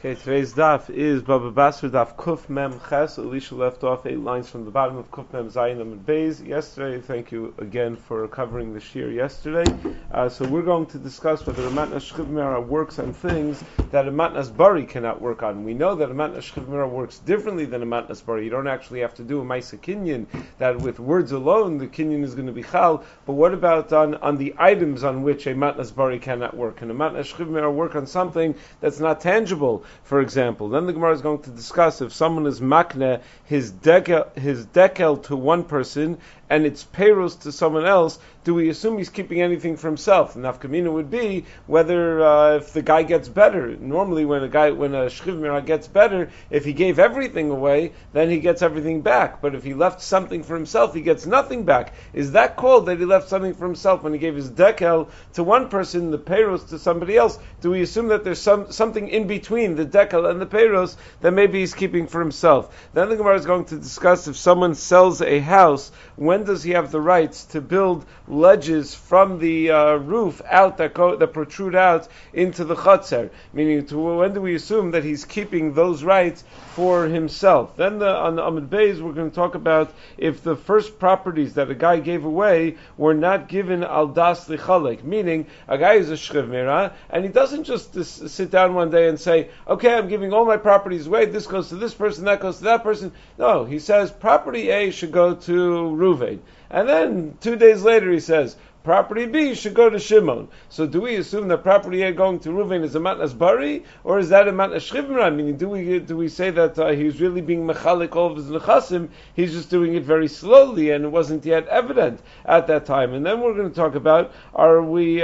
Okay, today's daf is Baba Basra daf Kuf Mem Ches. Elisha left off 8 lines from the bottom of Kuf Mem Zayin Amud Beis yesterday. Thank you again for covering the shir yesterday. So we're going to discuss whether a Matnas Shchiv Mera works on things that a Matnas Bari cannot work on. We know that a Matnas Shchiv Mera works differently than a Matnas Bari. You don't actually have to do a Maisa Kinyan, that with words alone the Kinyan is going to be Chal. But what about on the items on which a Matnas Bari cannot work? Can a Matnas Shchiv Mera work on something that's not tangible? For example, then the Gemara is going to discuss if someone is makne his dekel to one person and it's payros to someone else, do we assume he's keeping anything for himself? The nafkamina would be whether if the guy gets better. Normally, when a shchiv mirah gets better, if he gave everything away, then he gets everything back. But if he left something for himself, he gets nothing back. Is that called that he left something for himself when he gave his dekel to one person, the payros to somebody else? Do we assume that there's something in between the dekel and the payros that maybe he's keeping for himself? Then the Gemara is going to discuss if someone sells a house, when does he have the rights to build ledges from the roof out that protrude out into the chotzer? Meaning, when do we assume that he's keeping those rights for himself? Then on the Amud Beis, we're going to talk about if the first properties that a guy gave away were not given al das lichalek, meaning a guy is a shchiv mirah and he doesn't just sit down one day and say, okay, I'm giving all my properties away, this goes to this person, that goes to that person. No, he says property A should go to Ruvain. And then 2 days later he says, property B should go to Shimon. So do we assume that property A going to Reuven is a matnas bari, or is that a matnas shchiv mirah? Meaning, do we say that he was really being mechalik all of his nechasim? He's just doing it very slowly, and it wasn't yet evident at that time. And then we're going to talk about are we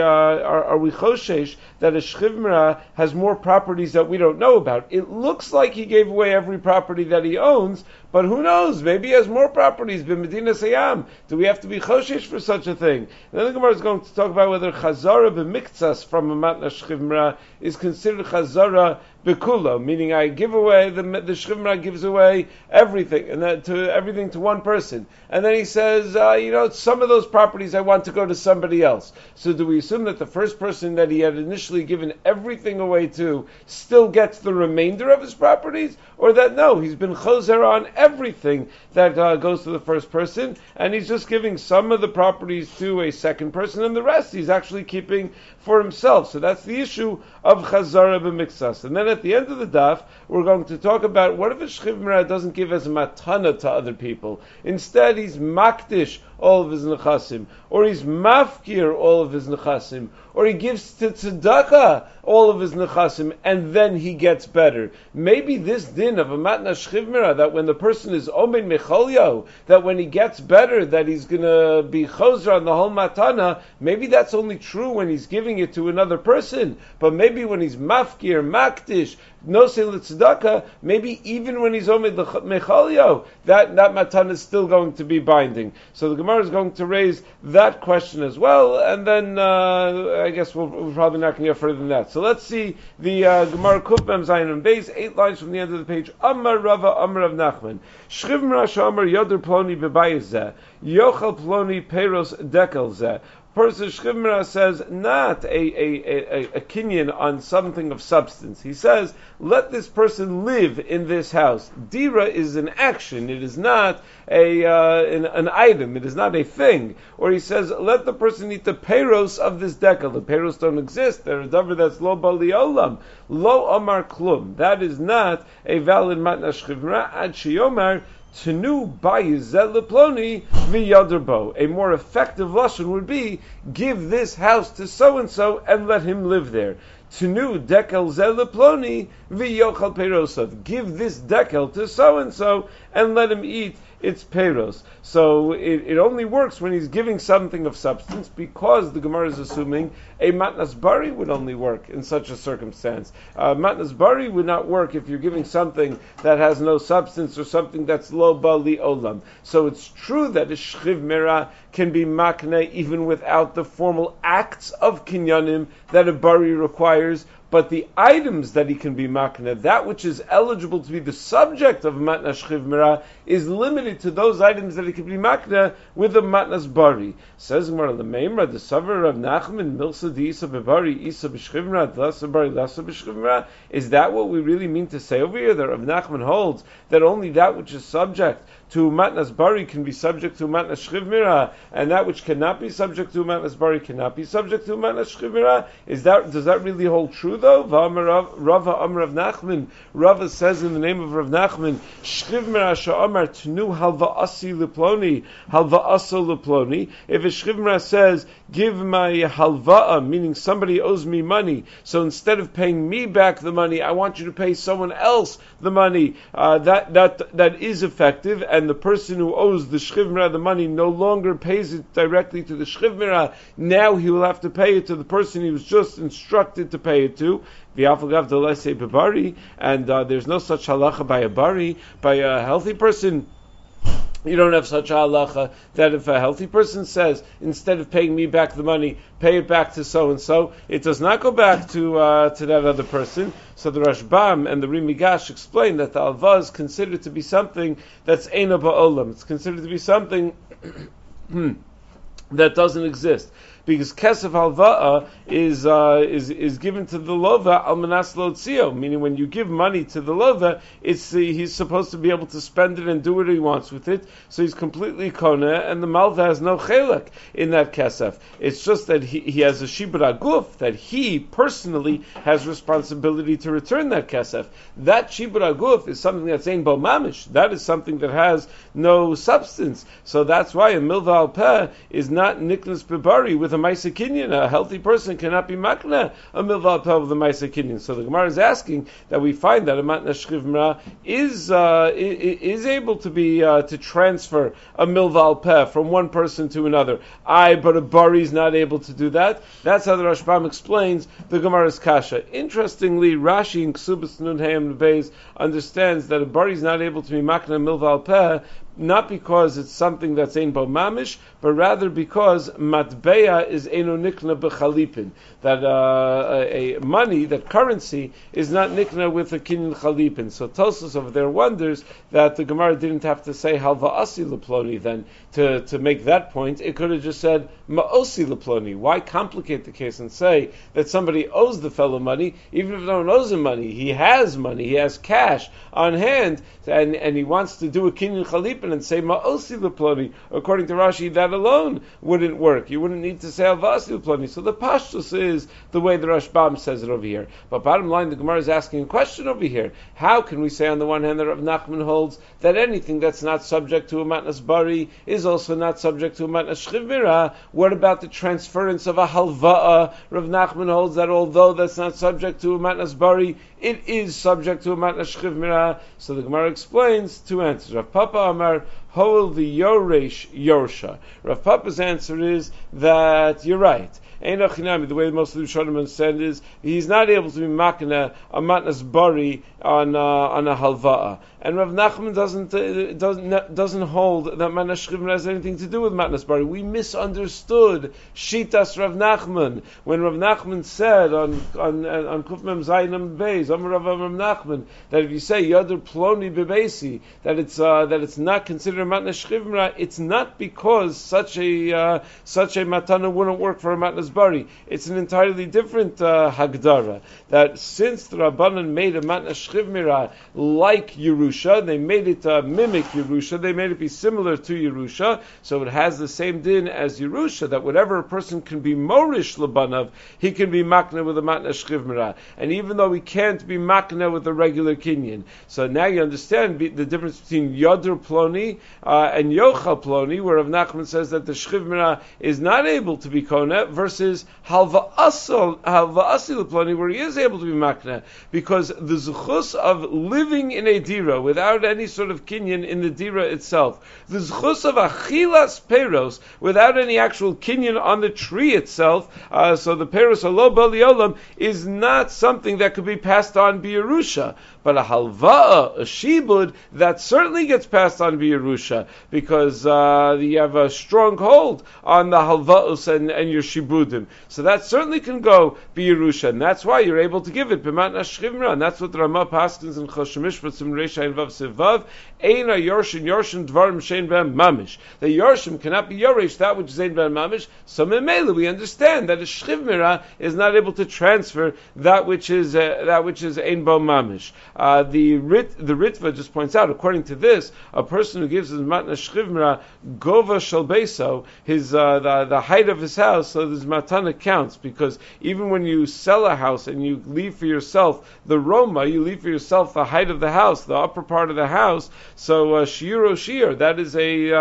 choshesh that a shchiv mirah has more properties that we don't know about? It looks like he gave away every property that he owns, but who knows? Maybe he has more properties. B'medina sayam. Do we have to be choshesh for such a thing? And then the Gemara is going to talk about whether chazara b'miktsas from a matnas shchiv mirah is considered chazara b'kula, meaning I give away the shchiv mirah gives away everything and everything to one person, and then he says, some of those properties I want to go to somebody else. So do we assume that the first person that he had initially given everything away to still gets the remainder of his properties, or that no, he's been chozer on everything that goes to the first person, and he's just giving some of the properties to a second person, and the rest he's actually keeping for himself? So that's the issue of chazara b'miktsas. And then at the end of the daf, we're going to talk about what if a shchiv mirah doesn't give as a matana to other people. Instead, he's makdish all of his nechasim, or he's mafkir all of his nechasim, or he gives to tzedakah all of his nechasim, and then he gets better. Maybe this din of a matnas shchiv mirah, that when the person is omen mecholyo, that when he gets better, that he's going to be chozer on the whole matana, maybe that's only true when he's giving it to another person, but maybe when he's mafkir, makdish, nosei l'tzedakah, maybe even when he's omen mecholyo, that matana is still going to be binding. So the Gemara is going to raise that question as well, and then I guess we're probably not going to get further than that. So let's see the Gemara Kuf Mem Zayin Amud Beis, 8 lines from the end of the page. Amar Rava, Amar Rav Nachman, Shchiv mirah she'amar yoder ploni b'bayis zeh, yochel ploni peiros dekel zeh. Person shchiv mirah says not a kinyan on something of substance. He says, let this person live in this house. Dira is an action. It is not an item. It is not a thing. Or he says, let the person eat the peiros of this dekel. The peiros don't exist. They're a davar that's lo bali olam. Lo amar klum. That is not a valid matnas shchiv mirah. Ad sheyomar Tenu bayizel leploni v'yaderbo. A more effective lashon would be, give this house to so and so and let him live there. Tenu dekel zel leploni v'yochal peirosav. Give this dekel to so and so and let him eat its peiros. So it only works when he's giving something of substance, because the Gemara is assuming a matnas bari would only work in such a circumstance. Matnas bari would not work if you're giving something that has no substance or something that's lo bali olam. So it's true that a shchiv mirah can be makne even without the formal acts of kinyanim that a bari requires, but the items that he can be makna, that which is eligible to be the subject of matnas shchiv mira, is limited to those items that he can be makna with a matnas bari. Says Gemara, the Meimra, the Savar of Nachman, Milsa di Isa bebari, Isa b'shchiv mira, Lasa bari, Lasa b'shchiv mira. Is that what we really mean to say over here? That Rav Nachman holds that only that which is subject to matnas bari can be subject to matnas shchiv mira, and that which cannot be subject to matnas bari cannot be subject to matnas shchiv mira. Does that really hold true though? Rava Amar Rav Nachman. Rava says in the name of Rav Nachman, shchiv mira sha'amar tnu halva'asi leploni, halva'aso leploni. If a shchiv mira says, give my halva'a, meaning somebody owes me money, so instead of paying me back the money, I want you to pay someone else the money, that is effective, and the person who owes the shchiv mira the money no longer pays it directly to the shchiv mira. Now he will have to pay it to the person he was just instructed to pay it to. And there's no such halacha by a bari, by a healthy person. You don't have such a halacha that if a healthy person says, instead of paying me back the money, pay it back to so-and-so, it does not go back to that other person. So the Rashbam and the Rimigash explain that the alva is considered to be something that's eina ba'olam. It's considered to be something that doesn't exist. Because kesef halva'a is given to the lova al manas lotzio, meaning when you give money to the lova, he's supposed to be able to spend it and do what he wants with it. So he's completely kona, and the malva has no chelek in that kesef. It's just that he has a shibra guf, that he personally has responsibility to return that kesef. That shibra guf is something that's ein bo mamish. That is something that has no substance. So that's why a milva al peh is not niknas bebari with a Maisa Kinyan. A healthy person cannot be makna a milva al peh of the Maisa Kinyan. So the Gemara is asking that we find that a matna shchiv mira is able to be to transfer a milva al peh from one person to another. But a bari is not able to do that. That's how the Rashbam explains the Gemara's kasha. Interestingly, Rashi in Ksubas Nun Hayam Beis understands that a bari is not able to be makna milva al peh, not because it's something that's ein bo mamish, but rather because matbeya is eino nikna b'chalipin, that a money, that currency, is not nikna with a kinyan chalipin. So Tosfos over there wonders that the Gemara didn't have to say halva'asi leploni then to make that point. It could have just said ma'osi leploni. Why complicate the case and say that somebody owes the fellow money, even if no one owes him money, he has cash on hand, and he wants to do a kinyan chalipin and say ma'osi leploni. According to Rashi, that alone wouldn't work. You wouldn't need to say alvasi leploni. So the pashtus is the way the Rashbam says it over here. But bottom line, the Gemara is asking a question over here. How can we say on the one hand that Rav Nachman holds that anything that's not subject to a matnas bari is also not subject to a matnas shchiv mira? What about the transference of a halva'a? Rav Nachman holds that although that's not subject to a matnas bari, it is subject to a matnas shchiv mira. So the Gemara explains two answers. Rav Papa Amar Hol the Yoresh Yorsha. Rav Papa's answer is that you're right. The way most of the Rishonim understand is he's not able to be makna a matnas bari on a halva'a, and Rav Nachman doesn't hold that matnas shchiv mira has anything to do with matnas bari. We misunderstood shitas Rav Nachman when Rav Nachman said on Kuf Mem Zayin Beis Amar Rav Nachman that if you say Yadur Ploni Bebesi that it's not considered matnas shchiv mira, it's not because such a matana wouldn't work for a matnas bari. It's an entirely different hagdara. That since the Rabbanan made a matnas shchiv mira like Yerusha, they made it mimic Yerusha. They made it be similar to Yerusha, so it has the same din as Yerusha. That whatever a person can be morish labanav, he can be makna with a matnas shchiv mira. And even though he can't be makna with a regular kinyan, so now you understand the difference between Yodur Ploni and Yochal Ploni, where Rav Nachman says that the shchiv mira is not able to be kona, versus halva'asi leploni, where he is able to be makna, because the zuchus of living in a dira, without any sort of kinyan in the dira itself. The zchus of achilas peros, without any actual kinyan on the tree itself, so the peros alo b'liolam is not something that could be passed on b'Yerusha. But a halva'a, a shibud, that certainly gets passed on b'Yerusha, because you have a strong hold on the halva'us and your shibudim. So that certainly can go b'Yerusha, and that's why you're able to give it b'matna shchivra, and that's what the Ramah paskins in Choshen Mishpat Sim Reisha and Vav Sivav, Eina Yorshin Dvarim Shein B'hem Mamish. The Yorshim cannot be Yorish, that which is Ein B'hem Mamish, so Memela we understand that a shchivra is not able to transfer that which is Ein B'hem Mamish. The Ritva just points out, according to this, a person who gives his matna shchivra gova shalbeso, his the height of his house, so this matana counts, because even when you sell a house and you leave for yourself the Roma, you leave for yourself the height of the house, the upper part of the house. So shiuro shir, that is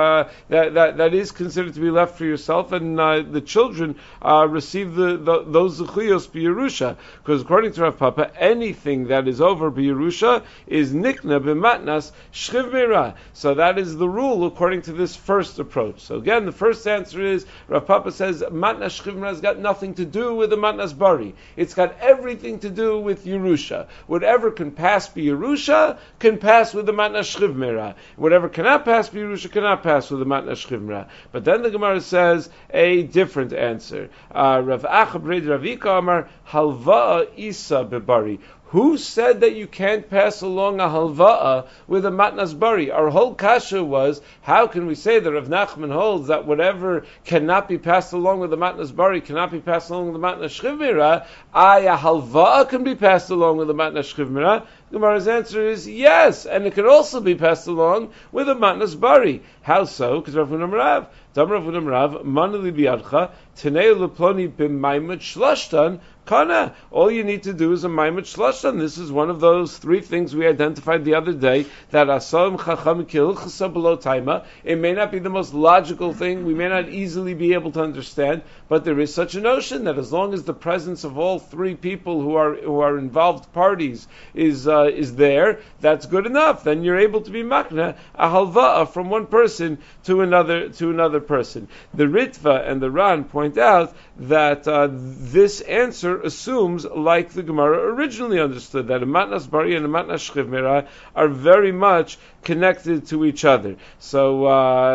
that is considered to be left for yourself, and the children receive those zechuyos b'Yerusha, because according to Rav Papa, anything that is over b'Yerusha is nikna b'matnas shchiv meira. So that is the rule according to this first approach. So again, the first answer is Rav Papa says matnas shchiv meira has got nothing to do with the matnas bari. It's got everything to do with Yerusha. Whatever can pass b'Yerusha can pass with the matnas shchiv meira. Whatever cannot pass b'Yerusha cannot pass with the matnas shchiv meira. But then the Gemara says a different answer. Rav Acha b'reid Ravika Amar halva'a isa bebari. Who said that you can't pass along a halva'a with a matnas bari? Our whole kasha was, how can we say that Rav Nachman holds that whatever cannot be passed along with the matnas bari cannot be passed along with the matnas shchiv meira? A halva'a can be passed along with the matnas shchiv meira. Gemara's answer is yes, and it can also be passed along with a matnas bari. How so? Because Rav Huna Rav, Dam Rav Huna Rav, manali biyadcha, tenei leploni b'maimet shlashtan. Kana. All you need to do is a maimet shlashtan. This is one of those three things we identified the other day, that asom chacham kilchasa below taima. It may not be the most logical thing, we may not easily be able to understand, but there is such a notion that as long as the presence of all three people who are involved parties is there, that's good enough. Then you're able to be makna a halva'a from one person to another person. The Ritva and the Ran point out that this answer assumes, like the Gemara originally understood, that a matnas bari and a matnas shchiv meira are very much connected to each other. So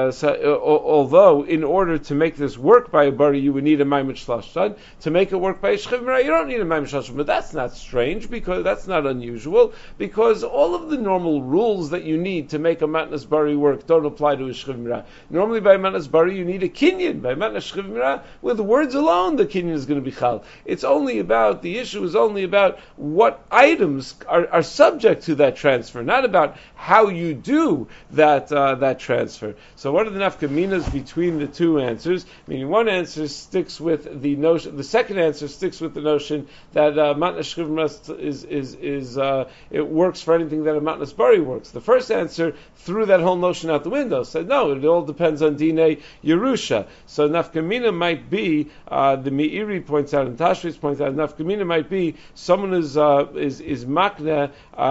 although in order to make this work by a bari you would need a maimet shlashtan, to make it work by a shchiv meira you don't need a maimet shlashtan. But that's not strange, because that's not unusual, because all of the normal rules that you need to make a matnas bari work don't apply to a shchiv meira. Normally by matnas bari you need a kinyan. By matnas shchiv meira, with words alone the kinyan is going to be chal. The issue is only about what items are subject to that transfer, not about how you do that transfer. So what are the nafkaminas between the two answers? Meaning one answer sticks with the notion, the second answer sticks with the notion that matnas shchiv is it works for anything that a matnas bari works. The first answer threw that whole notion out the window, said no, it all depends on dinei Yerusha. So nafkamina might be, the Meiri points out and Tashris points out, nafkamina might be someone is makna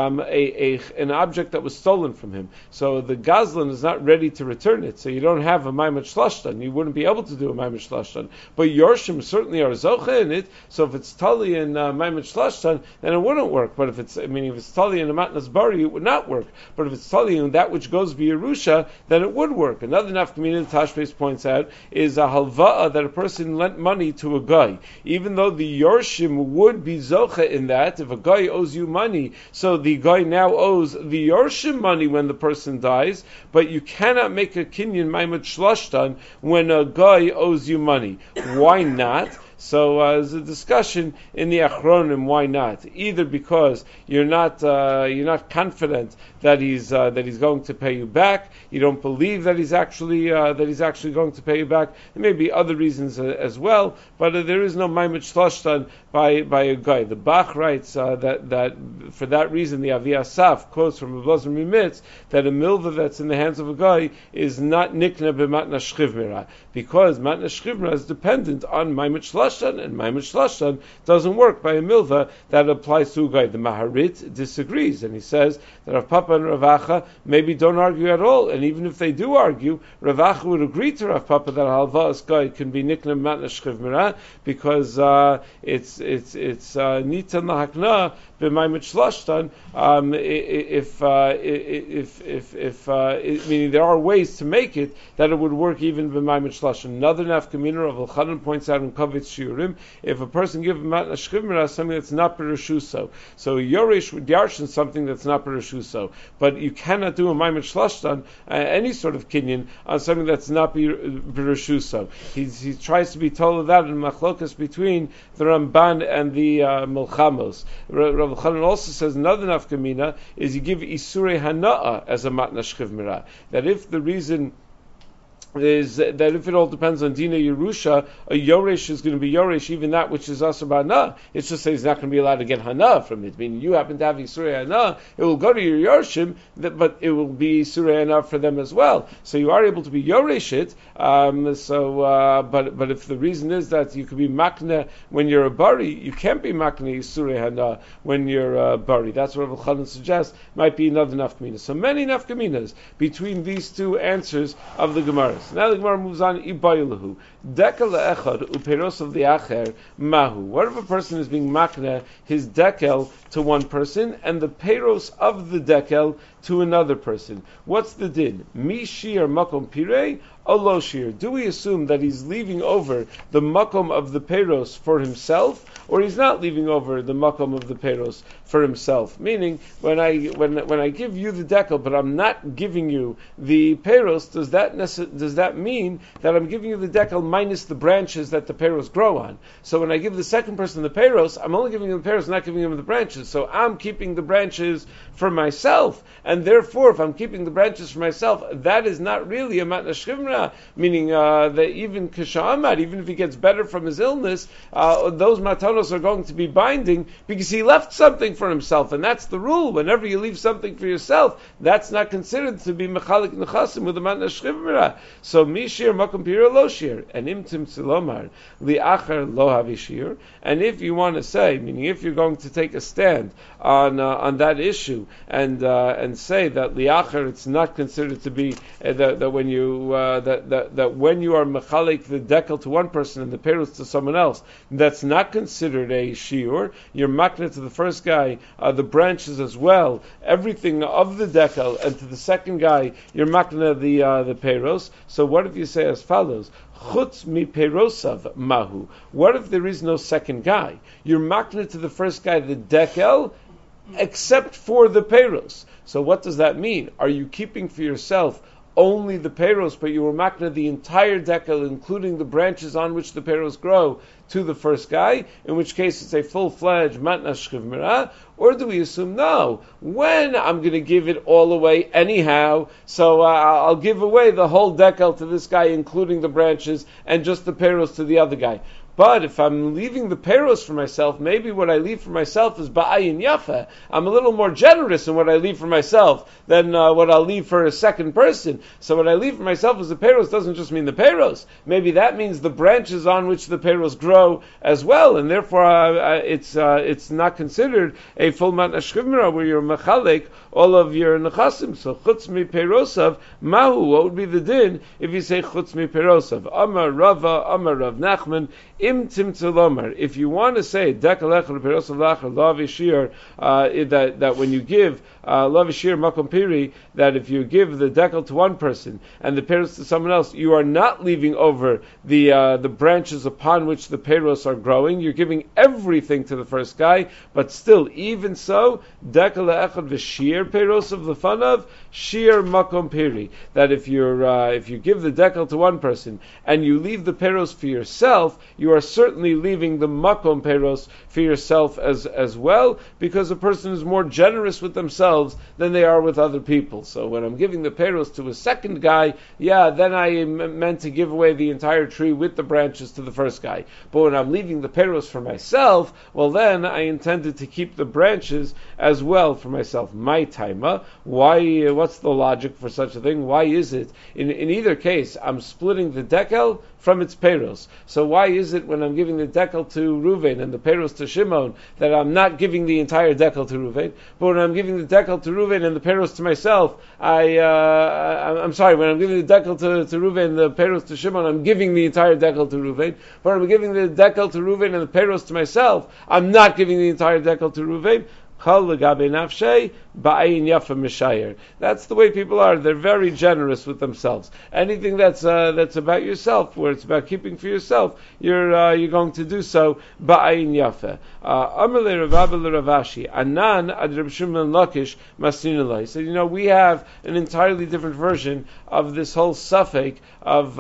an object that was stolen from him. So the Gazlan is not ready to return it, so you don't have a maimet shlashtan. You wouldn't be able to do a maimet shlashtan. But Yorshim certainly are zocha in it, so if it's tali in maimet shlashtan, then it wouldn't work. But if it's tali in a matnas bari, it would not work. But if it's tali in that which goes b'Yerusha, then it would work. Another nafkamina Tashbes points out is a halva'a, that a person lent money to a guy. Even though the Yorshim would be zocha in that, if a guy owes you money, so the guy now owes the Yorshim money when the person dies, but you cannot make a kinyan maimet shlashtan when a guy owes you money. Why not? So there's a discussion in the Achronim. Why not? Either because you're not confident that he's going to pay you back. You don't believe that he's actually going to pay you back. There may be other reasons as well, but there is no maimet shlashtan by a guy. The Bach writes that for that reason the Avi Asaf quotes from Abelazar Mimitz that a milva that's in the hands of a guy is not nikna b'matnas shchiv meira, because matnas shchiv meira is dependent on maimet shlashtan. Shlashtan, and Maimed Shlashtan doesn't work by a milva that applies to a guy. The Maharit disagrees, and he says that Rav Papa and Rav Acha maybe don't argue at all, and even if they do argue, Rav Acha would agree to Rav Papa that halva'as guy can be nikna matna shchiv mirah because it's nitan lahakna b'maimed shlashtan. Meaning there are ways to make it that it would work even b'maimed shlashtan. Another nafkamina, Rav Elchanan points out in Kavitz Shiurim, if a person gives matna shchiv mirah something that's not b'reshuso, so Yoresh would yarshin something that's not b'reshuso, but you cannot do a maimed shlashtan any sort of kinyan on something that's not b'reshuso. He tries to be told of that in machlokas between the Ramban and the Milchamos. Rav Elchanan also says another nafkamina is you give isurei hana'a as a matna shchiv mirah. That if the reason is that if it all depends on Dina Yerusha, a Yoresh is going to be Yoresh, even that which is Asar B'Hana. It's just that he's not going to be allowed to get Hana from it. Meaning you happen to have Yisurei Hana, it will go to your Yorshim, but it will be Yisurei Hana for them as well. So you are able to be Yoresh it, but if the reason is that you could be Makna when you're a Bari, you can't be Makna Yisurei Hana when you're a Bari. That's what Rav Elchanan suggests might be another nafkamina. So many nafkaminas between these two answers of the Gemaras. Now the Gemara moves on. Ibayilahu dekel leechad uperos of the acher mahu. What if a person is being makna his dekel to one person and the peros of the dekel to another person? What's the din? Mi shir makom pirei olo shir. Do we assume that he's leaving over the makom of the peros for himself, or he's not leaving over the makom of the peros for himself? Meaning, when I give you the dekel, but I'm not giving you the peros, does that mean that I'm giving you the dekel minus the branches that the peros grow on? So when I give the second person the peros, I'm only giving him the peros, not giving him the branches. So I'm keeping the branches for myself, and therefore, if I'm keeping the branches for myself, that is not really a matna shchiv mirah. Meaning that even Kisha'amad, even if he gets better from his illness, those matanos are going to be binding because he left something for himself, and that's the rule. Whenever you leave something for yourself, that's not considered to be mechalik nechasim with a matna shchiv mirah. So mishir makom pira lo shir, and imtim tzilomar li'achar lo havishir. And if you want to say, meaning if you're going to take a stand on that issue and say that li'achar it's not considered to be that when you that when you are mechalik the dekel to one person and the peros to someone else, that's not considered a shiur. You're makna to the first guy the branches as well, everything of the dekel, and to the second guy you're makna the peros. So what if you say as follows? Chutz mi perosav mahu. What if there is no second guy? You're makna to the first guy the dekel, except for the peros. So what does that mean? Are you keeping for yourself only the peros, but you were makna the entire dekel, including the branches on which the peros grow, to the first guy, in which case it's a full-fledged matna shchiv mirah? Or do we assume, no, when I'm going to give it all away anyhow, so I'll give away the whole dekel to this guy, including the branches, and just the peros to the other guy? But if I'm leaving the peros for myself, maybe what I leave for myself is ba'ayin yafa. I'm a little more generous in what I leave for myself than what I'll leave for a second person. So what I leave for myself as the peros doesn't just mean the peros. Maybe that means the branches on which the peros grow as well, and therefore it's not considered a full matna shchiv mirah where you're mechalek all of your nechasim. So chutz mi perosav mahu. What would be the din if you say chutz mi perosav? Amar Rava, Amar Rav Nachman. If you want to say that when you give lavishir makom piri, that if you give the dekel to one person and the peros to someone else, you are not leaving over the branches upon which the peros are growing. You're giving everything to the first guy, but still, even so, dekel echad v'shir peros of the fanav shir makom piri. That if you give the dekel to one person and you leave the peros for yourself, you are certainly leaving the makom peros for yourself as well, because a person is more generous with themselves than they are with other people. So when I'm giving the peros to a second guy, then I am meant to give away the entire tree with the branches to the first guy. But when I'm leaving the peros for myself, well then I intended to keep the branches as well for myself. My taima, what's the logic for such a thing? Why is it? In either case, I'm splitting the dekel from its peiros. So why is it when I'm giving the dekel to Ruvain and the peiros to Shimon that I'm not giving the entire dekel to Ruvain? But when I'm giving the dekel to Ruvain and the peiros to myself, I'm sorry, when I'm giving the dekel to Ruvain and the peiros to Shimon, I'm giving the entire dekel to Ruvain. But when I'm giving the dekel to Ruvain and the peiros to myself, I'm not giving the entire dekel to Ruvain. That's the way people are. They're very generous with themselves. Anything that's about yourself, where it's about keeping for yourself, you're going to do so ba'ayin yafa. Amalei Rav Abba Ravashi Anan ad Reb Shimon Lakish Masninulai. So we have an entirely different version of this whole suffix of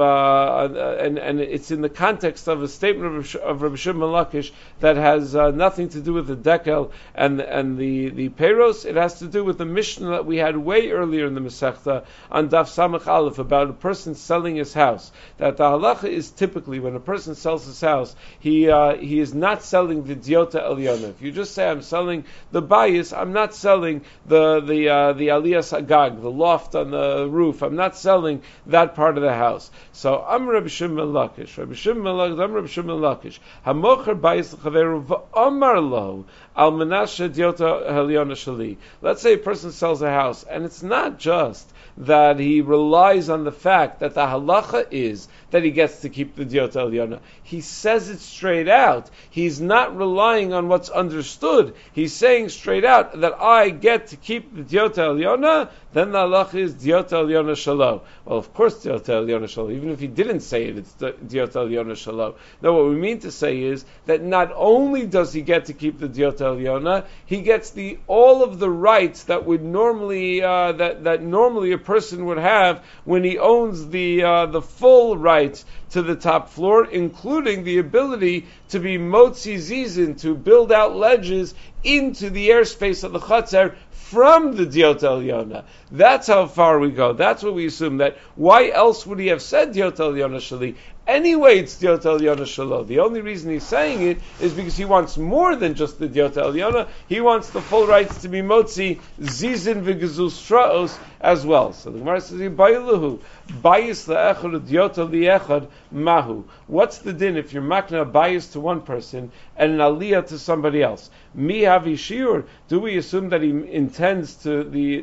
and it's in the context of a statement of Reb Shimon Lakish that has nothing to do with the dekel and the peiros. It has to do with the Mishnah that we had way earlier in the Masechta on Daf Samach Aleph about a person selling his house. That the halacha is typically when a person sells his house, he is not selling the diota Eliana. If you just say I'm selling the bayis, I'm not selling the aliyas agag, the loft on the roof. I'm not selling that part of the house. So I'm Rabbi Shimon Lakish. I'm Rabbi Shimon Lakish. Hamocher bayis l'chaveru v'amar lo al menashe diota Eliana shali. Let's say a person sells a house, and it's not just that he relies on the fact that the halacha is that he gets to keep the diota Eliana. He says it straight out. He's not relying on what's understood. He's saying straight out that I get to keep the diota Eliana, then the halacha is diota Eliana shalo. Well, of course diota Eliana shalo. Even if he didn't say it, it's diota Eliana shalo. No, what we mean to say is that not only does he get to keep the diota Eliana, he gets all of the rights that would normally that normally a person would have when he owns the full rights to the top floor, including the ability to be motzi zizin, to build out ledges into the airspace of the Chatzar from the Diota Eliona. That's how far we go. That's what we assume. That why else would he have said Diota Eliona Shali? Anyway, it's Diota Eliona Shalo. The only reason he's saying it is because he wants more than just the Diota Eliona. He wants the full rights to be motzi zizin v'gezul straos as well. So the Gemara says, "Bayiluhu bayis le'echad Diota li'echad mahu." What's the din if you're makna a bayis to one person and an aliyah to somebody else? Mi havi shiur. Do we assume that he intends to the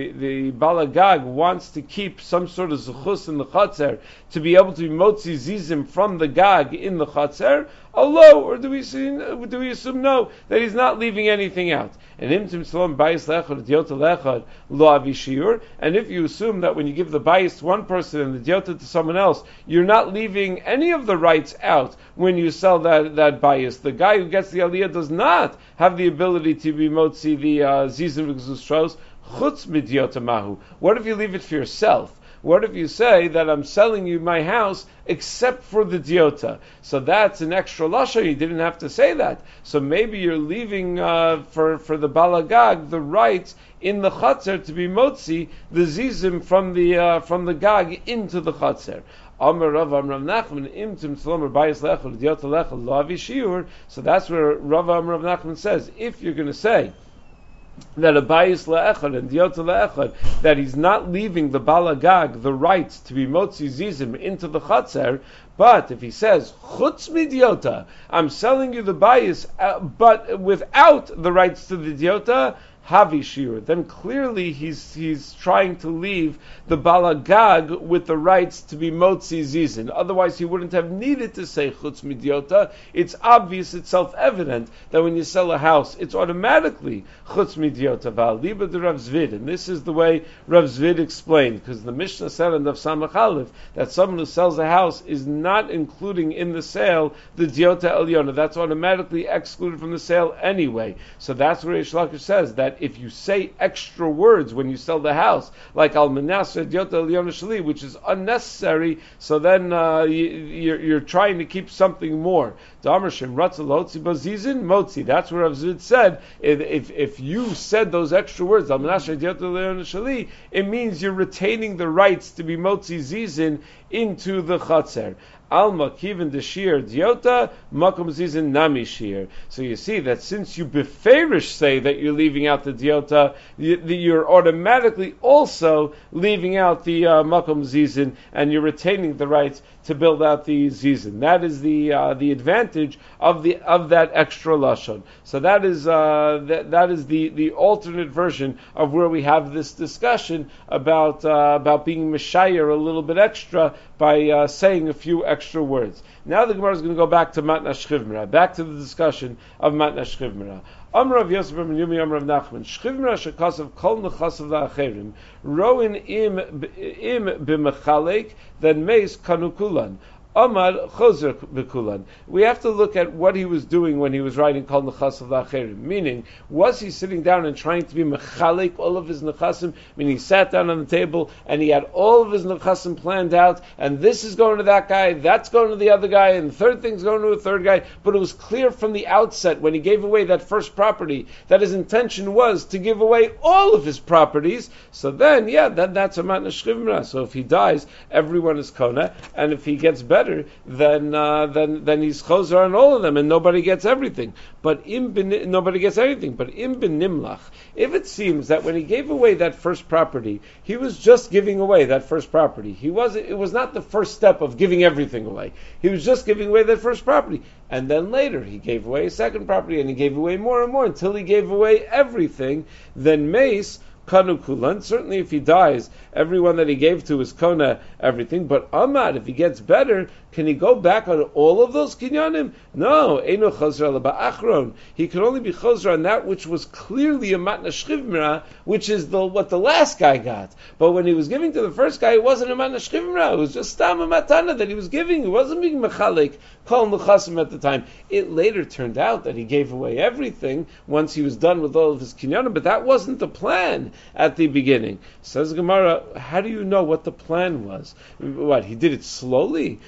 balagag wants to keep some sort of zuchus in the chatzer to be able to be motzi zizim from the gag in the chatzer? Allah, or do we assume no, that he's not leaving anything out? And imtim salom bayis lechad diota lechad lo avi shiur. And if you assume that when you give the bayis to one person and the diota to someone else, you're not leaving any of the rights out when you sell that bayis. The guy who gets the aliyah does not have the ability to be motzi the zizim v'gzustros chutz midiota mahu. What if you leave it for yourself? What if you say that I'm selling you my house except for the diota? So that's an extra lashon. You didn't have to say that. So maybe you're leaving for the balagag the rights in the chatzar to be motzi the zizim from the gag into the chatzar. Amar Rav Nachman imtim tzlomer bayis lechol diota lechol lo avi shiur. So that's where Rav Nachman says, if you're going to say that a bayis le'echad and diota le'echad, that he's not leaving the balagag the rights to be motzi zizim into the chatzar, but if he says chutz midiota, I'm selling you the bayis, but without the rights to the diota, havi shir, then clearly he's trying to leave the balagag with the rights to be motzi zizin. Otherwise, he wouldn't have needed to say chutz midiota. It's obvious, it's self-evident that when you sell a house, it's automatically chutz midiota v'aliba de Rav Zvid, and this is the way Rav Zvid explained, because the Mishnah said in Daf Samach Aleph that someone who sells a house is not including in the sale the diota eliona. That's automatically excluded from the sale anyway. So that's where Reish Lakish says that if you say extra words when you sell the house, like al menaseh diota eliona shali, which is unnecessary, so then you're trying to keep something more. That's where Rav Zvid said, if you said those extra words, al menaseh diota eliona shali, it means you're retaining the rights to be motzi zizin into the chatzar. Alma kiven de shir diota makom zizin nami shir. So you see that since you beferish say that you're leaving out the diota, you're automatically also leaving out the makom zizin, and you're retaining the rights to build out the zizin. That is the advantage of that extra lashon. So that is the alternate version of where we have this discussion about being mishayer a little bit extra by saying a few extra words. Now the Gemara is going to go back to Matna Shchivmera, back to the discussion of Matna Shchivmera. Amr of Yosef ben Yumi, Amr of Nachman, Shchivmera shekasav kol nechasav la'acherim, roin im b'mechalek, then meis kanukulan. Amar chozer bekulan. We have to look at what he was doing when he was writing Kol Nechasav La'acherim. Meaning, was he sitting down and trying to be mechalik all of his nechasim? Meaning, he sat down on the table and he had all of his nechasim planned out, and this is going to that guy, that's going to the other guy, and the third thing's going to a third guy. But it was clear from the outset when he gave away that first property that his intention was to give away all of his properties. So then, that's a matna shchivmera. So if he dies, everyone is kona, and if he gets better, then he's chozer on all of them, and nobody gets everything. But nobody gets anything. But im benimlach, if it seems that when he gave away that first property, he was just giving away that first property. It was not the first step of giving everything away. He was just giving away that first property, and then later he gave away a second property, and he gave away more and more until he gave away everything. Then meis Kanu Kulan. Certainly if he dies, everyone that he gave to is Kona everything. But Amad, if he gets better, can he go back on all of those kinyanim? No. Eino Chazra Laba Achron. He could only be Chazra on that which was clearly a Matna Shchivmera, which is what the last guy got. But when he was giving to the first guy, it wasn't a Matna Shchivmera. It was just Stam Matana that he was giving. It wasn't being Mechalik, Kol Nechasim at the time. It later turned out that he gave away everything once he was done with all of his kinyanim, but that wasn't the plan at the beginning. Says Gemara, how do you know what the plan was? What, he did it slowly?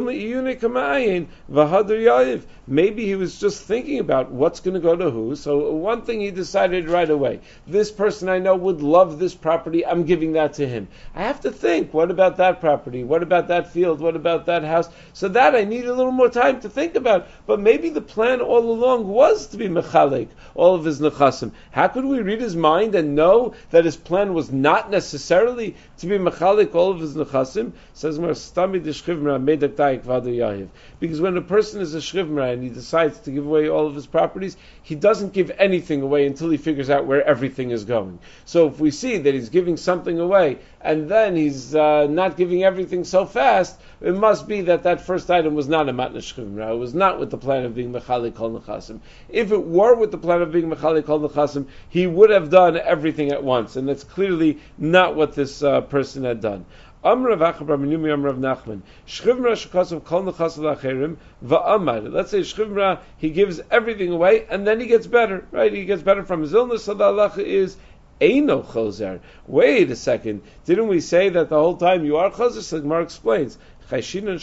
Maybe he was just thinking about what's going to go to who. So one thing he decided right away, this person I know would love this property, I'm giving that to him. I have to think, what about that property? What about that field? What about that house? So that I need a little more time to think about. But maybe the plan all along was to be mechalek, all of his nechasim. How could we read his mind and know that his plan was not necessarily to be mechalik all of his nechasim? Says Mar Stami de Shchivmera Medak Daik Vadu Yahiv. Because when a person is a Shchivmera and he decides to give away all of his properties, he doesn't give anything away until he figures out where everything is going. So if we see that he's giving something away and then he's not giving everything so fast, it must be that first item was not a matna shchivmera. It was not with the plan of being mechalik kol nechasim. If it were with the plan of being mechalik kol nechasim, he would have done everything at once, and that's clearly not what this person had done. Amr of Achabar Menumi Amr of Nachman. Shchivmera shekasav kol nechasav lacherim va'amad. Let's say Shchivmera, he gives everything away and then he gets better, right? He gets better from his illness. So the halacha is Eino chozer. Wait a second. Didn't we say that the whole time you are chozer? So Gemara explains. He gave away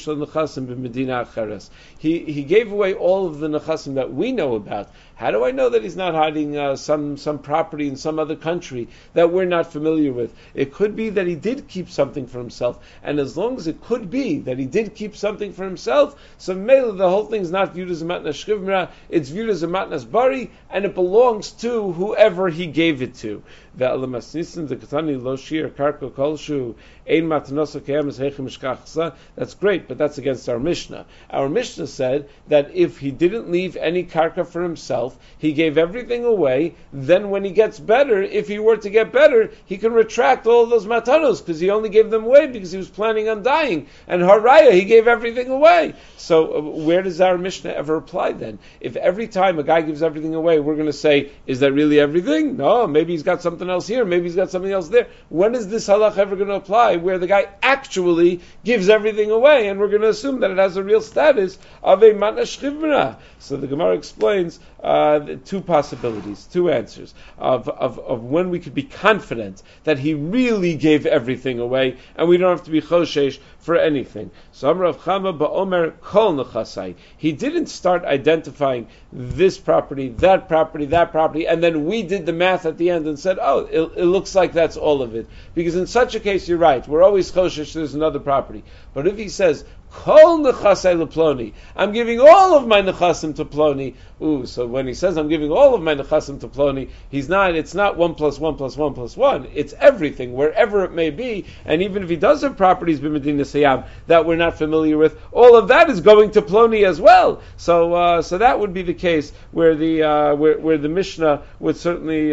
all of the nechasim that we know about. How do I know that he's not hiding some property in some other country that we're not familiar with? It could be that he did keep something for himself, and as long as it could be that he did keep something for himself, so mele, the whole thing is not viewed as a matnas shchivmera, it's viewed as a matnas bari, and it belongs to whoever he gave it to. That's great, but that's against our Mishnah. Our Mishnah said that if he didn't leave any karka for himself, he gave everything away, then when he gets better, if he were to get better, he can retract all of those matanos, because he only gave them away because he was planning on dying. And haraya, he gave everything away. So where does our Mishnah ever apply then? If every time a guy gives everything away, we're going to say, is that really everything? No, maybe he's got something else here, maybe he's got something else there. When is this halach ever going to apply where the guy actually gives everything away, and we're going to assume that it has a real status of a matna shchivmera? So the Gemara explains two possibilities, two answers of when we could be confident that he really gave everything away, and we don't have to be choshesh for anything. So Amar Rav Chama ba'omer kol nechasai. He didn't start identifying this property, that property, and then we did the math at the end and said, oh, it looks like that's all of it. Because in such a case, you're right, we're always choshesh, there's another property. But if he says, Kol nechasai leploni. I'm giving all of my nechasim to Ploni. Ooh, so when he says I'm giving all of my nechasim to Ploni, it's not 1 + 1 + 1 + 1. It's everything, wherever it may be. And even if he does have properties b'Medina Sayyam that we're not familiar with, all of that is going to Ploni as well. So that would be the case where the Mishnah would certainly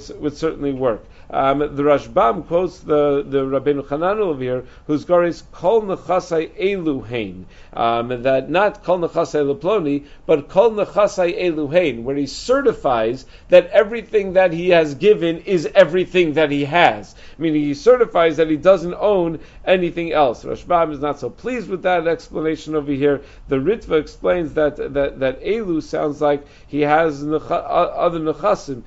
work. The Rashbam quotes the Rabbeinu Hanan over here, whose goris kol nechasai elu hein, that not kol nechasai leploni, but kol nechasai elu hein, where he certifies that everything that he has given is everything that he has, meaning he certifies that he doesn't own anything else. Rashbam is not so pleased with that explanation over here. The Ritva explains that elu sounds like he has other nechasim,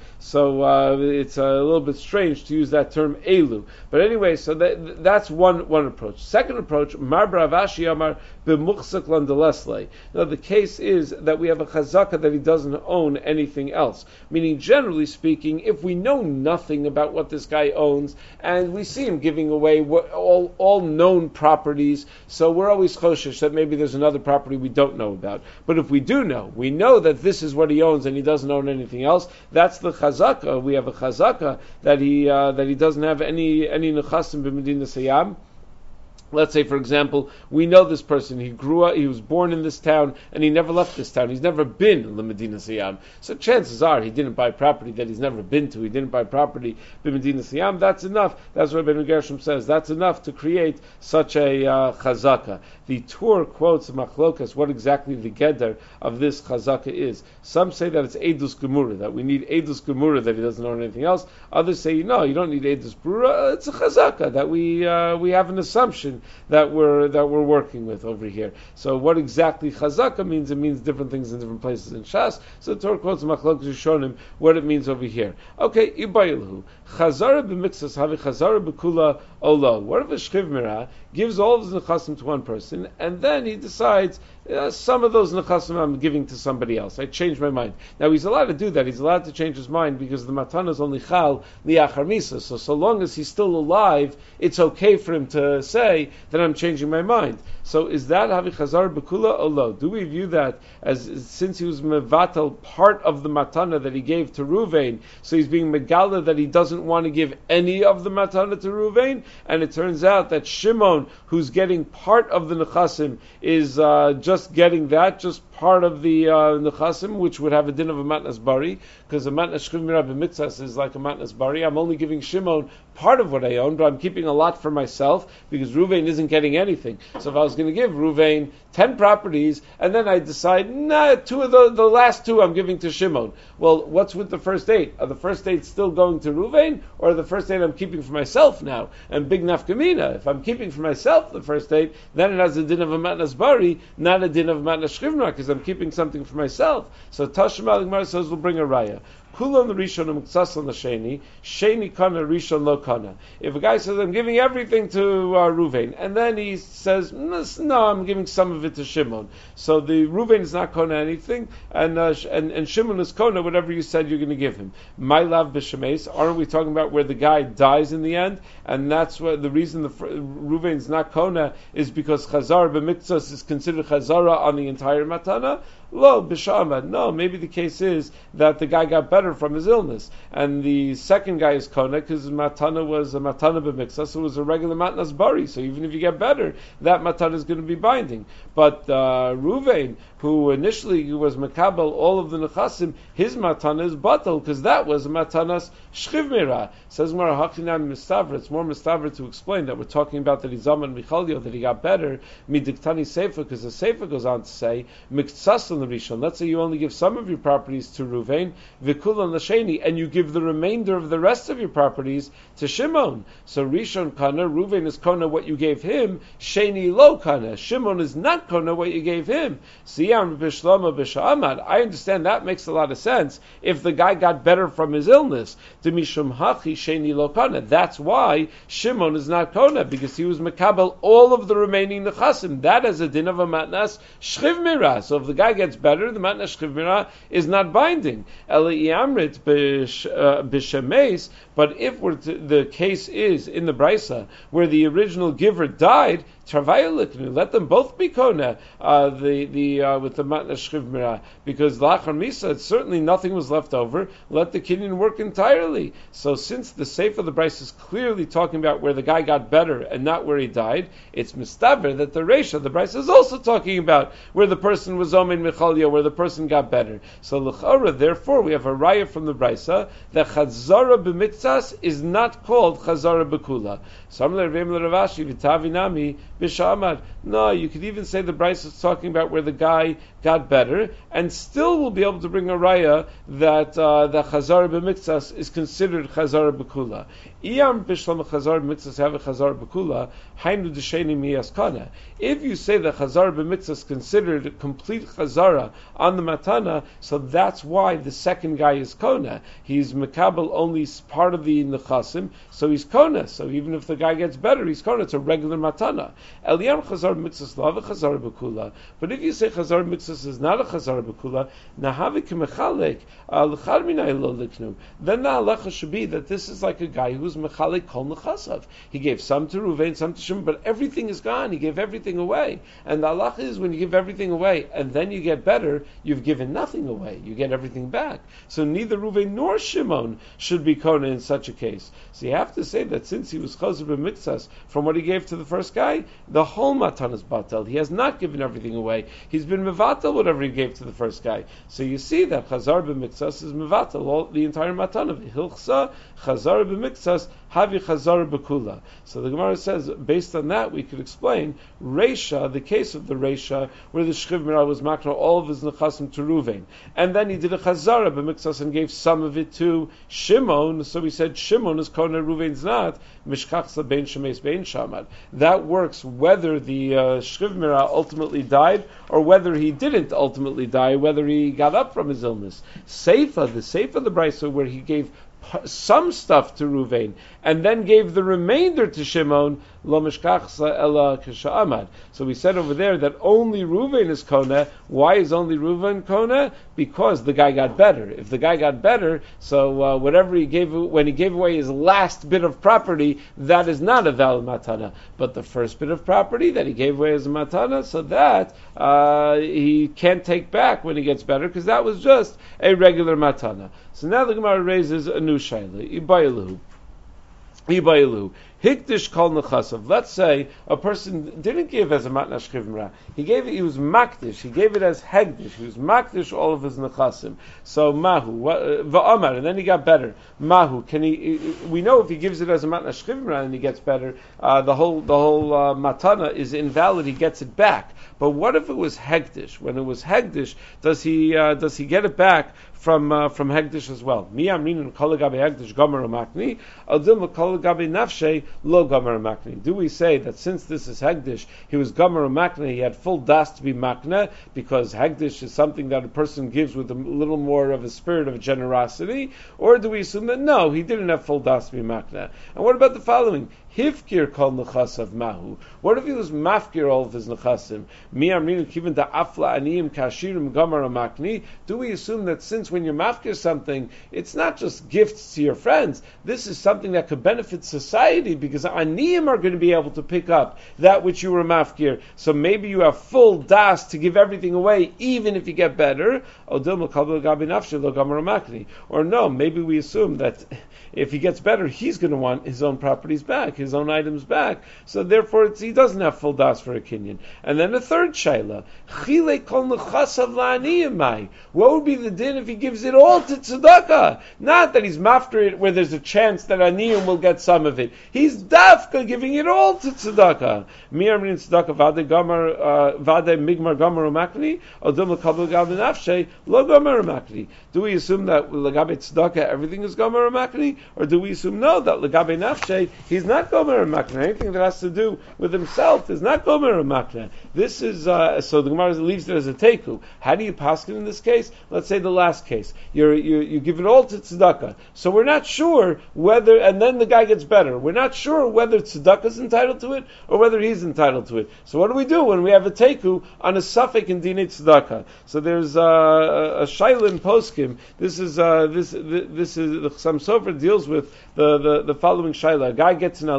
so it's a little bit strange to use that term elu. But anyway, so that's one approach. Second approach, Mar Bravashi Amar b'muchzak landalesle. Now the case is that we have a chazaka that he doesn't own anything else. Meaning, generally speaking, if we know nothing about what this guy owns and we see him giving away all known properties, so we're always choshesh that maybe there's another property we don't know about. But if we do know, we know that this is what he owns and he doesn't own anything else. That's the chazaka. We have a chazaka that he doesn't have any nechasim b'Medina Sayyam. Let's say, for example, we know this person. He grew up, he was born in this town, and he never left this town. He's never been in Medina Sayyam. So chances are he didn't buy property that he's never been to. He didn't buy property in Medina Sayyam. That's enough. That's what Rabbeinu Gershom says. That's enough to create such a chazaka. The Tur quotes Machlokas what exactly the geder of this chazaka is. Some say that it's Eidus Gemura, that we need Eidus Gemura, that he doesn't own anything else. Others say, no, you don't need Eidus Gemura. It's a chazaka, that we have an assumption that we're working with over here. So what exactly chazaka means? It means different things in different places in Shas. So the Torah quotes Machlokes Rishonim what it means over here. Okay, Ibayilhu chazara b'mixas havi chazara b'kula olo. What if a shchiv mirah gives all of his nechasim to one person and then he decides some of those nechasim I'm giving to somebody else. I changed my mind. Now he's allowed to do that. He's allowed to change his mind because the matana is only chal liachar misa. So long as he's still alive, it's okay for him to say that I'm changing my mind. So is that havi chazar b'kula or lo? Do we view that as since he was mevatel part of the matana that he gave to Ruvain, so he's being megala that he doesn't want to give any of the matana to Ruvain, and it turns out that Shimon, who's getting part of the nechasim, is just getting that, just part of the nechasim, which would have a din of a matnas bari, because a matnas shchiv mirah b'mitzas is like a matnas bari. I'm only giving Shimon part of what I own, but I'm keeping a lot for myself because Ruvain isn't getting anything. So if I was going to give Ruvain 10 properties, and then I decide, two of the last two I'm giving to Shimon. Well, what's with the first 8? Are the first 8 still going to Ruvain, or are the first 8 I'm keeping for myself now? And big nafkamina, if I'm keeping for myself the first 8, then it has a din of a matnas bari, not a din of a matnas shchiv mirah, because I'm keeping something for myself. So Tashma Al-Gemara says we'll bring a raya. Kulon the Rishon and Muktsas on the Sheni kana Rishon lo kana. If a guy says I'm giving everything to Ruvain, and then he says no, I'm giving some of it to Shimon, so the Ruvain is not kona anything, and Shimon is kona whatever you said you're going to give him. My love b'shemes. Aren't we talking about where the guy dies in the end? And that's what the reason the Ruvain is not kona is because Chazar b'Miktsas is considered Chazara on the entire matana. Lo b'shamad. No, maybe the case is that the guy got better from his illness, and the second guy is kona because matana was a matana b'miksa, so it was a regular matnas bari. So even if you get better, that matana is going to be binding. But Ruvain, who initially was makabel all of the nechasim, his matana is batal because that was a matanas shchiv mirah. Says more hachinan mistavra. It's more mistavra to explain that we're talking about that he's zaman michalio, that he got better midiktani seifa, because the seifa goes on to say miktsas on the rishon. Let's say you only give some of your properties to Ruvain, v'kulan l'sheni, and you give the remainder of the rest of your properties to Shimon. So Rishon kana, Ruvain is kona what you gave him, Sheni lo kana, Shimon is not kona what you gave him. Siyam b'shlama b'sha'amad. I understand that makes a lot of sense if the guy got better from his illness. Demishum hachi Sheni lo kana. That's why Shimon is not kona, because he was makabel all of the remaining nechasim. That is a din of a matnas shchiv mirah. So if the guy gets better, the matnas shchiv mirah is not binding. Amrit b'shemes, but if the case is in the brisa where the original giver died, Let them both be kona. With the matna shchivmira, because lachar misa, certainly nothing was left over. Let the kinyan work entirely. So since the seif of the Bryce is clearly talking about where the guy got better and not where he died, it's mistaber that the Reisha, the Bryce, is also talking about where the person was omen mechalya, where the person got better. So l'chara, therefore, we have a raya from the Brysa that chazara b'mitzas is not called chazara b'kula. No, you could even say the Bryce is talking about where the guy got better, and still will be able to bring a raya that chazara b'mitzas is considered chazara b'kula. Iyam b'shlam chazara b'mitzas have a chazara b'kula. Hainu d'sheni miyaskana. If you say that chazara b'mitzas is considered a complete chazara on the matana, so that's why the second guy is kona. He's mekabel only part of the nechasim, so he's kona. So even if the guy gets better, he's kona. It's a regular matana. Eliyam chazara b'mitzas love a chazara b'kula. But if you say chazara b'mitzas is not a chazara b'kula, nahavik mechalek l'chad minay lo liknu. Then the halacha should be that this is like a guy who's mechalek kol nechasav. He gave some to Ruvain, some to Shimon, but everything is gone. He gave everything away. And the halacha is when you give everything away and then you get better, you've given nothing away. You get everything back. So neither Ruvain nor Shimon should be kona in such a case. So you have to say that since he was chazer b'mitzas from what he gave to the first guy, the whole matan is batal. He has not given everything away. He's been mevatel whatever he gave to the first guy. So you see that chazar b'mitzas is mevatel the entire matan of hilchsa chazar b'mitzas havi chazar b'kula. So the Gemara says, based on that, we could explain Reisha, the case of the Reisha, where the Shchiv Mirah was makna all of his nechasim to Ruvain, and then he did a chazara b'mitzas and gave some of it to Shimon. So we said Shimon is kona, Ruvain's not. Mishkachsa bein shemes bein shamad. That works whether the Shchiv Mirah ultimately died or whether he didn't ultimately die, whether he got up from his illness. Seifa, the Seifa of the Brisa, where he gave some stuff to Ruvain and then gave the remainder to Shimon, lo mishkachsa ela k'sha'amad. So we said over there that only Ruvain is kona. Why is only Ruvain kona? Because the guy got better. If the guy got better, so whatever he gave, when he gave away his last bit of property, that is not a valid matana. But the first bit of property that he gave away as a matana, so that he can't take back when he gets better, because that was just a regular matana. So now the Gemara raises a new shaila. Ibayelu. Hikdish kol nechasav. Let's say a person didn't give as a matna shchivmra. He gave it. He was makdish. He gave it as hegdish. He was makdish all of his nechasim. So mahu va'amar, and then he got better. Mahu. Can he? We know if he gives it as a matna shchivmra and he gets better, the whole matana is invalid. He gets it back. But what if it was hegdish? When it was hegdish, does he get it back from hegdish as well? Mi amrinu kol gabe hegdish gomer makni adim kol gabe nafshe lo gomer makni. Do we say that since this is hegdish, he was gomer makni, he had full das to be makna, because hegdish is something that a person gives with a little more of a spirit of generosity, or do we assume that no, he didn't have full das to be makna? And what about the following? Hifkir kol nechasav mahu. What if he was mafkir all of his nechasim? Mi amrinu kiven da afla aniyim kashirim gomer makni. Do we assume that since when you're mafkir something, it's not just gifts to your friends, this is something that could benefit society, because aniyim are going to be able to pick up that which you were mafkir. So maybe you have full das to give everything away, even if you get better. Or no, maybe we assume that if he gets better, he's going to want his own properties back, his own items back. So therefore, he doesn't have full das for a kinyan. And then a third shaila, what would be the din if he gives it all to tzedakah? Not that he's mafter it where there's a chance that aniyim will get some of it. He's dafka giving it all to tzedakah. Mi amrin tzedakah vade migmar gomer umakni, odum l'kabel gabe nafshe lo gomer umakni. Do we assume that l'gabe tzedakah everything is gomer umakni? Or do we assume no, that l'gabe nafshe he's not gomer makna? Anything that has to do with himself is not gomer makna. This is so the Gemara leaves it as a teku. How do you paskin in this case? Let's say the last case. You give it all to tzedakah. So we're not sure whether, and then the guy gets better. We're not sure whether tzedakah is entitled to it or whether he's entitled to it. So what do we do when we have a teku on a suffix in dinei tzedakah? So there's a shaila in poskim. This is some sofer deals with the following shaila. A guy gets an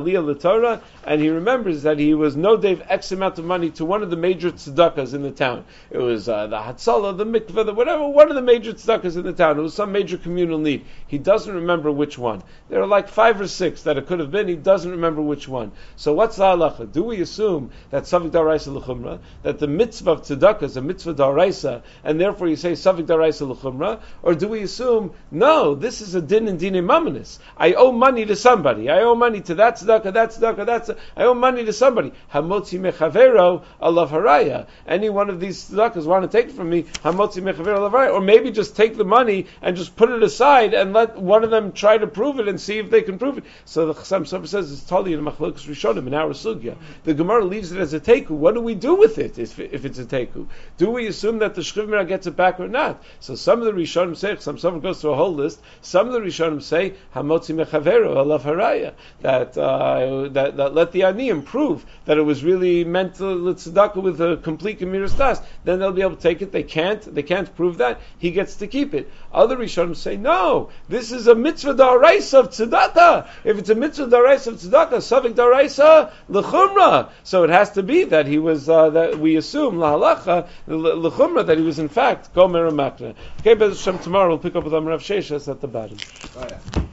Aliyah L'Torah, and he remembers that he was nodev X amount of money to one of the major tzedakahs in the town. It was the Hatzalah, the mikveh, whatever, one of the major tzedakahs in the town. It was some major communal need. He doesn't remember which one. There are like 5 or 6 that it could have been. He doesn't remember which one. So what's the halacha? Do we assume that Savik Daraisa L'Chumra, that the mitzvah of tzedakah is a mitzvah Daraisa, and therefore you say Savik Daraisa L'Chumra? Or do we assume, no, this is a din and dine mamanis. I owe money to somebody. I owe money to that tzedakah, I owe money to somebody. Hamotzi mechavero alav haraya. Any one of these tzedakahs want to take it from me, hamotzi mechavero alav haraya. Or maybe just take the money and just put it aside and let one of them try to prove it and see if they can prove it. So the Chassam Sofer says it's totally in Machlokes Rishonim in our sugya. The Gemara leaves it as a teku. What do we do with it if it's a teku? Do we assume that the Shchiv Mirah gets it back or not? So some of the Rishonim say, some Sofer goes through a whole list, some of the Rishonim say, hamotzi mechavero alav haraya, that let the aniyim prove that it was really meant to tzedakah with a complete gemiras das. Then they'll be able to take it. They can't prove that. He gets to keep it. Other Rishonim say, no, this is a mitzvah daraisa of tzedakah. If it's a mitzvah daraisa of tzedakah, savik daraisa l'chumra. So it has to be that he was, that we assume, lahalacha, l'chumra, that he was in fact gomer makna. Okay, Bez Hashem, tomorrow we'll pick up with Rav Sheshas at the bottom.